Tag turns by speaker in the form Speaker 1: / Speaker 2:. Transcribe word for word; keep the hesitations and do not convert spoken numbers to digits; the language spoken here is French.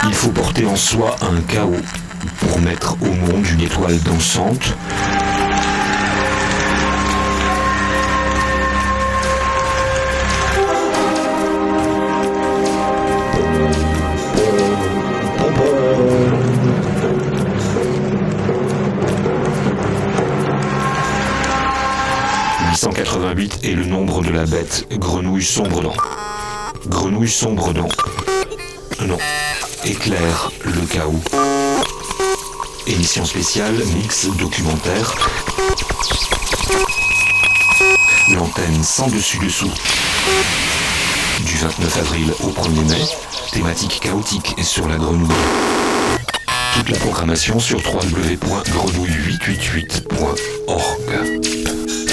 Speaker 1: Il faut porter en soi un chaos pour mettre au monde une étoile dansante. huit cent quatre-vingt-huit est le nombre de la bête grenouille sombre-dent. Grenouille sombre-dent. Non. Éclaire le chaos. Émission spéciale, mix documentaire. L'antenne sans dessus-dessous. Du vingt-neuf avril au premier mai. Thématique chaotique et sur la grenouille. Toute la programmation sur w w w point grenouille huit cent quatre-vingt-huit point org.